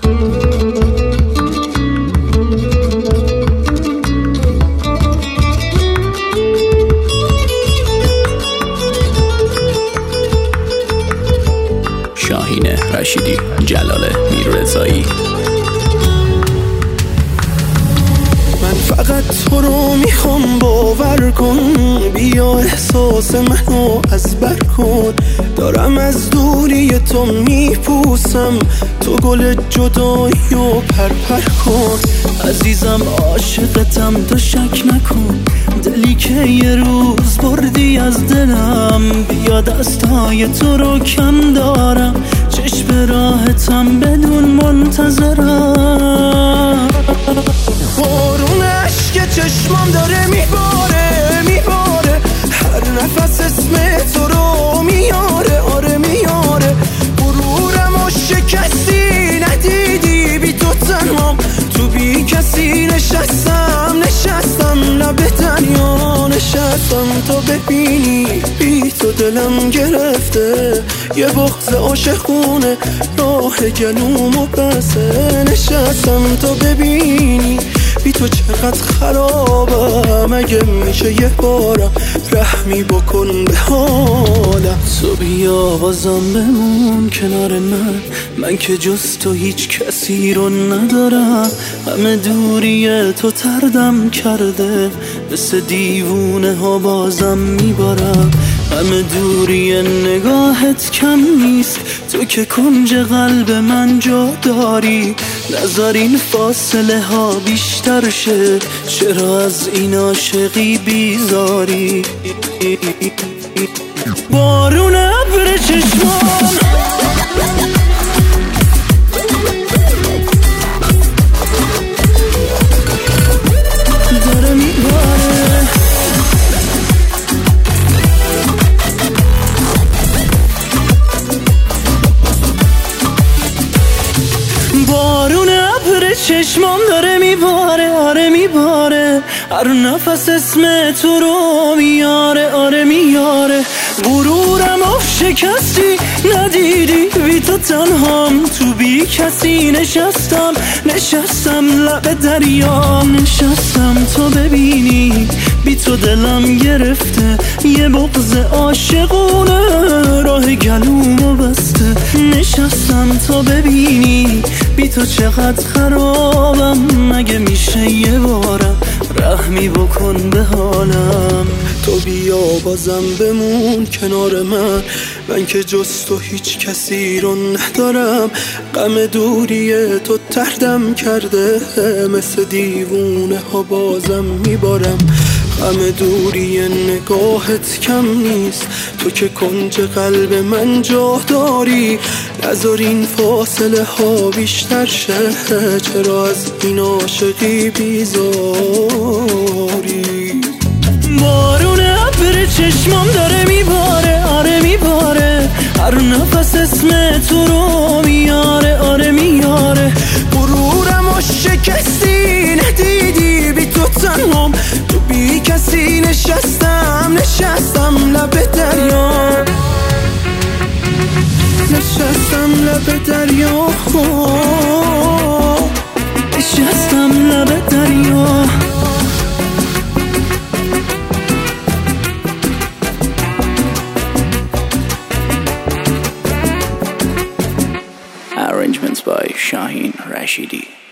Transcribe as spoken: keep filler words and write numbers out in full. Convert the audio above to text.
شاهین رشیدی، جلال میررضایی. من فقط تو رو میخوام باور کن، بیا احساس منو از بر کن. دارم از دوری تو میپوسم، تو گل جدایی و پرپر کن. عزیزم عاشقتم تو شک نکن، دلی که یه روز بردی از دلم. بیا دستای تو رو کم دارم، چشم راحتم بدون منتظرم. بارون عشق چشمام داره میباره میباره، هر نفس اسم تو رو میاره، آره میاره. غرورمو شکستی ندیدی، بی تو تنهام تو بی کسی نشستم نشستم لب دریا نشستم تا ببینی بی تو دلم گرفته یه بغض عاشقونه راه گلومو بسه. نشستم تا ببینی بی تو چقدر خرابم، اگه میشه یه بارم رحمی بکن به حالم. تو بیا بازم بمون کنار من، من که جز تو هیچ کسی رو ندارم. همه دوری تو تردم کرده، مثل دیوونه ها بازم میبارم. همه دوری نگاهت کم نیست، تو که کنج قلب من جا داری. نذار این فاصله ها بیشتر شه، چرا از این عاشقی بیزاری؟ بارون ابر چشمان داره میباره، بارون ابر چشمام داره میباره، آره میباره. هر نفس اسم تو رو میاره، آره میاره. غرورم اف شکستی ندیدی، بی تو تنهام تو بی کسی نشستم نشستم لب دریا نشستم تا ببینی بی تو دلم گرفته یه بغض عاشقونه راه گلومو بسته. نشستم تا ببینی بی تو چقدر خرابم، مگه میشه یه بارم رحمی بکن به حالم. تو بیا بازم بمون کنار من، من که جز تو هیچ کسی رو ندارم. غم دوری تو تردم کرده، مثل دیوونه ها بازم میبارم. غم دوری نگاهت کم نیست، تو که کنج قلب من جا داری. نذار این فاصله ها بیشتر شه، چرا از این عاشقی بیزاری؟ بارون ابر چشمام داره میباره، آره میباره. هر نفس اسم تو رو میاره، آره میاره. غرورمو شکستی ندیدی، بی تو تنهام تو بی کسی نشستم نشستم لب دریا نشستم لب دریا نشستم لب دریا. Arrangements by Shahin Rashidi.